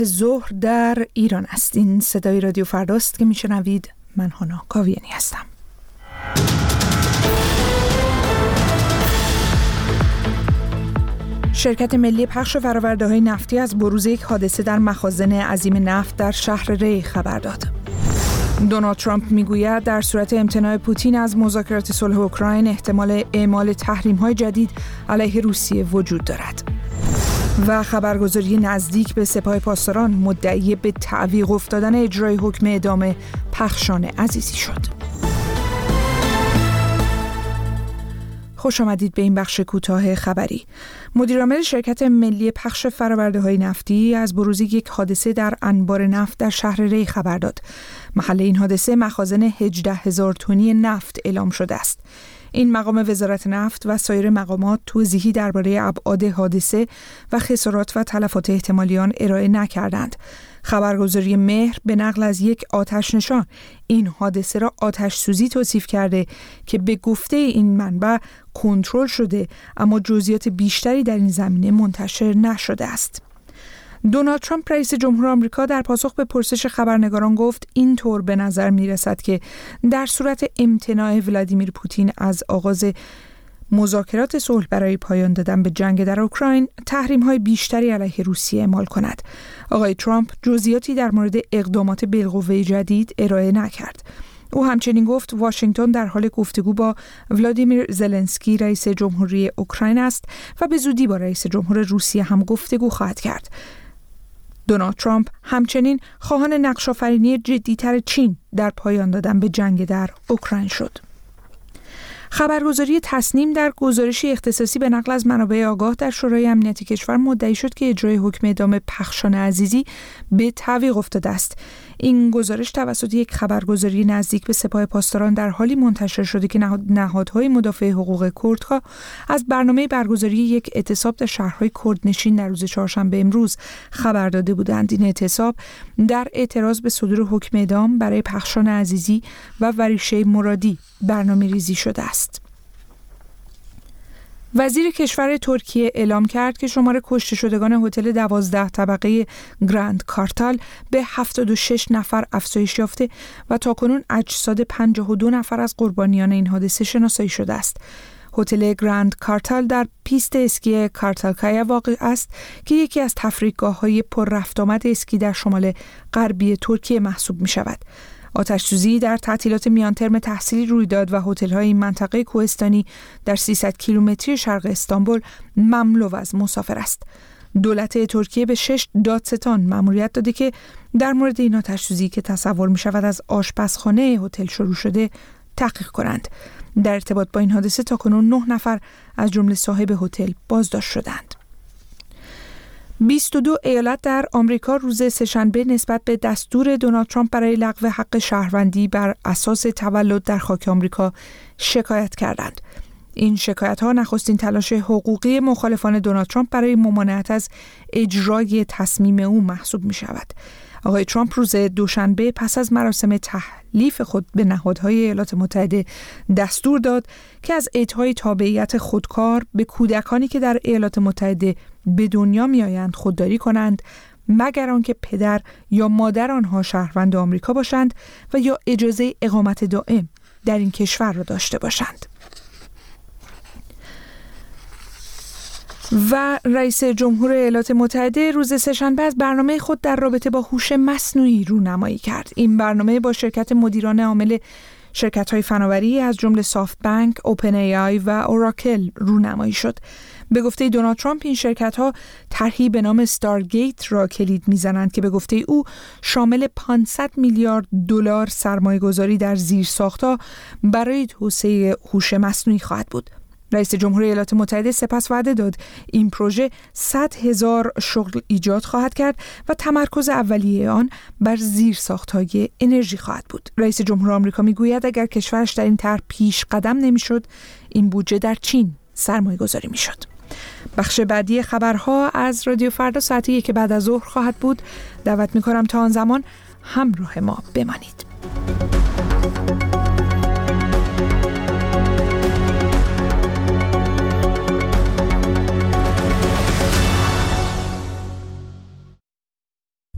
ظهر در ایران است. این صدای رادیو فرداست که میشنوید. من هانا کاویانی هستم. شرکت ملی پخش فرآورده‌های نفتی از بروز یک حادثه در مخازن عظیم نفت در شهر ری خبر داد. دونالد ترامپ میگوید در صورت امتناع پوتین از مذاکرات صلح اوکراین احتمال اعمال تحریم‌های جدید علیه روسیه وجود دارد. و خبرگزاری نزدیک به سپاه پاسداران مدعی به تعویق افتادن اجرای حکم اعدام پخشان عزیزی شد. خوش آمدید به این بخش کوتاه خبری. مدیرعامل شرکت ملی پخش فرآورده‌های نفتی از بروز یک حادثه در انبار نفت در شهر ری خبر داد. محل این حادثه مخازن 18,000 تنی نفت اعلام شده است. این مقام وزارت نفت و سایر مقامات توضیحی درباره ابعاد حادثه و خسارات و تلفات احتمالی آن ارائه نکردند. خبرگزاری مهر به نقل از یک آتش نشان این حادثه را آتش سوزی توصیف کرده که به گفته این منبع کنترل شده، اما جزئیات بیشتری در این زمینه منتشر نشده است. دونالد ترامپ رئیس جمهور آمریکا در پاسخ به پرسش خبرنگاران گفت اینطور به نظر می رسد که در صورت امتناع ولادیمیر پوتین از آغاز مذاکرات صلح برای پایان دادن به جنگ در اوکراین تحریم‌های بیشتری علیه روسیه اعمال کند. آقای ترامپ جزئیاتی در مورد اقدامات بالقوه جدید ارائه نکرد. او همچنین گفت واشنگتن در حال گفتگو با ولادیمیر زلنسکی رئیس جمهوری اوکراین است و به زودی با رئیس جمهور روسیه هم گفتگو خواهد کرد. دونالد ترامپ همچنین خواهان نقش‌آفرینی جدی‌تر چین در پایان دادن به جنگ در اوکراین شد. خبرگزاری تصنیم در گزارشی اختصاصی به نقل از منابع آگاه در شورای امنیتی کشور مدعی شد که اجرای حکم اعدام پخشان عزیزی به تعویق افتاده است. این گزارش توسط یک خبرگزاری نزدیک به سپاه پاسداران در حالی منتشر شده که نهادهای مدافع حقوق کردها از برنامه برگزاری یک اعتصاب در شهرهای کردنشین در روز چهارشنبه امروز خبر داده بودند. این اعتصاب در اعتراض به صدور حکم اعدام برای پخشان عزیزی و وریشه مرادی برنامه‌ریزی شده است. وزیر کشور ترکیه اعلام کرد که شمار کشته شدگان هتل 12 طبقه گراند کارتال به 76 نفر افزایش یافته و تاکنون اجساد 52 نفر از قربانیان این حادثه شناسایی شده است. هتل گراند کارتال در پیست اسکی کارتالکایا واقع است که یکی از تفریحگاه‌های پر رفت آمد اسکی در شمال غربی ترکیه محسوب می‌شود. آتش‌سوزی در تعطیلات میان ترم تحصیلی روی داد و هتل‌های این منطقه کوهستانی در 300 کیلومتری شرق استانبول مملو از مسافر است. دولت ترکیه به 6 دادستان مأموریت داده که در مورد این آتش‌سوزی که تصور می‌شود از آشپزخانه هتل شروع شده تحقیق کنند. در ارتباط با این حادثه تاکنون 9 نفر از جمله صاحب هتل بازداشت شدند. 22 ایالت در آمریکا روز سه‌شنبه نسبت به دستور دونالد ترامپ برای لغو حق شهروندی بر اساس تولد در خاک آمریکا شکایت کردند. این شکایت‌ها نخستین تلاش حقوقی مخالفان دونالد ترامپ برای ممانعت از اجرای تصمیم او محسوب می‌شود. آقای ترامپ روز دوشنبه پس از مراسم تحلیف خود به نهادهای ایالات متحده دستور داد که از اعطای تابعیت خودکار به کودکانی که در ایالات متحده به دنیا می‌آیند خودداری کنند، مگر آنکه پدر یا مادر آنها شهروند آمریکا باشند و یا اجازه اقامت دائم در این کشور را داشته باشند. و رئیس جمهور ایالات متحده روز سه‌شنبه از برنامه خود در رابطه با هوش مصنوعی رونمایی کرد. این برنامه با شرکت مدیران عامل شرکت‌های فناوری از جمله سافت بانک، اوپن ای آی و اوراکل رونمایی شد. به گفته دونالد ترامپ این شرکت‌ها طرحی به نام استارگیت را کلید می‌زنند که به گفته او شامل 500 میلیارد دلار سرمایه‌گذاری در زیرساخت‌ها برای توسعه هوش مصنوعی خواهد بود. رئیس جمهور ایالات متحده سپس وعده داد این پروژه 100,000 شغل ایجاد خواهد کرد و تمرکز اولیه آن بر زیرساخت‌های انرژی خواهد بود. رئیس جمهور آمریکا میگوید اگر کشورش در این طرح پیش قدم نمیشد، این بودجه در چین سرمایه‌گذاری میشد. بخش بعدی خبرها از رادیو فردا ساعت 1 بعد از ظهر خواهد بود. دعوت میکنم تا آن زمان همراه ما بمانید.